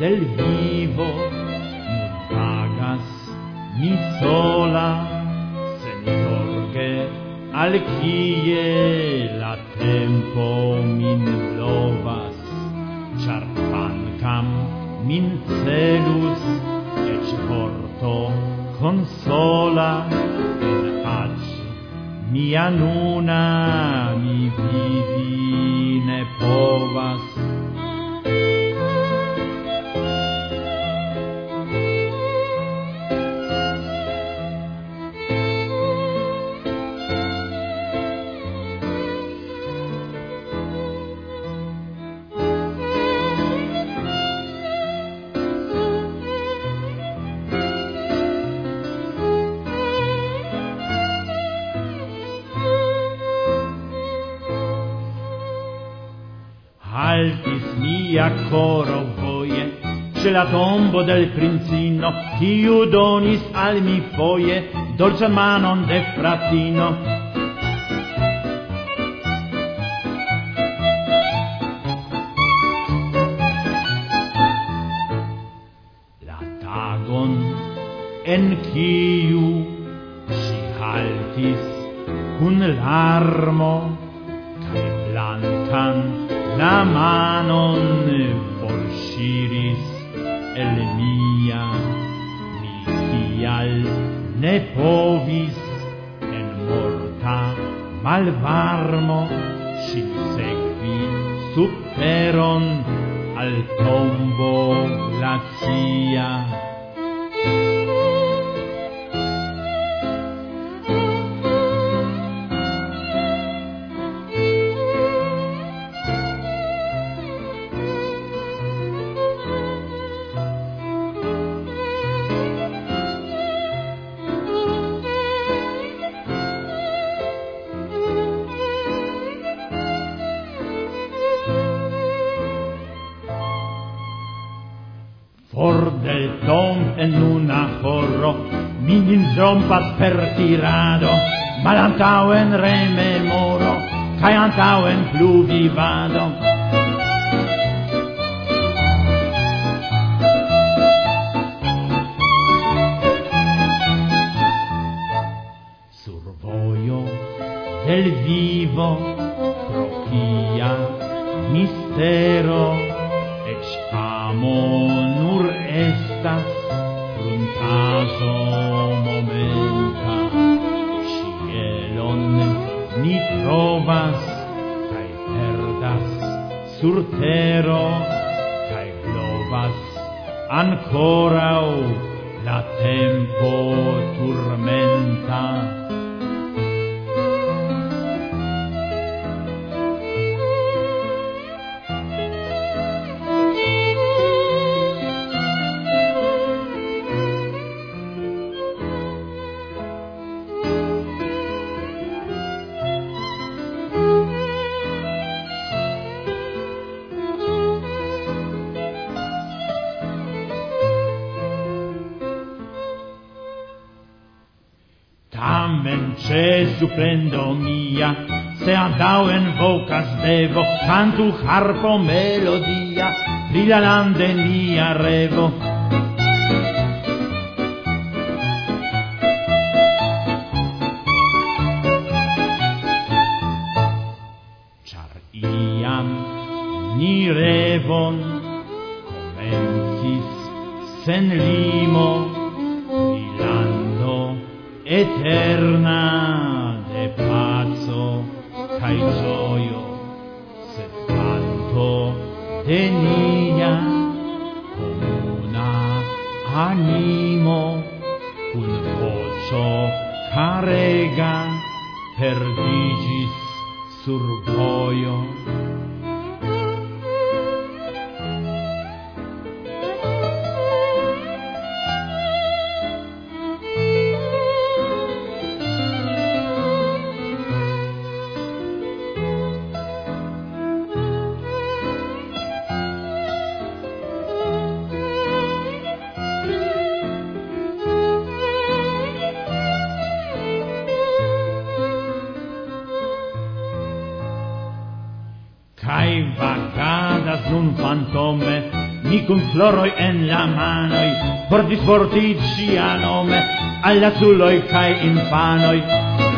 del vivo nun pagas mi sola, sen zorge al kie la tempo min blovas, char kvankam min celus ec vorto consola, en ac mia nuna mi vivi ne povas. Haltis mia coro voie ce la tombo del princino, quiu donis al mi foie dolcian manon de fratino. La tagon en quiu si haltis cun larmo cae blancan la manon forŝiris el mia, mi tial ne povis en morta malvarmo ŝin sekvi sub teron al tombo glacia. For del tom en una horo mi interrompas per tirado, malantaŭen rememoro kaj antaŭen plu vivado. Sur vojo del vivo pro kia mistero ec amo nur estas fruntaĵo momenta, ĉielon ni trovas kaj perdas sur tero, kaj blovas ankoraŭ la tempo turmenta. Tamen ĉesu plendo mia, se antaŭen vokas devo, kantu harpo melodia pri la lando en mia revo. Ĉar iam ni revon komencis sen limo, pri lando eterna de paco kaj ĝojo, sed canto de nia komuna animo, kun voĉo karega perdiĝis sur vojo. Kai vagadas nun fantome ni cun floroi en la manoi, por disporti cia nome, alla zuloi cae infanoi,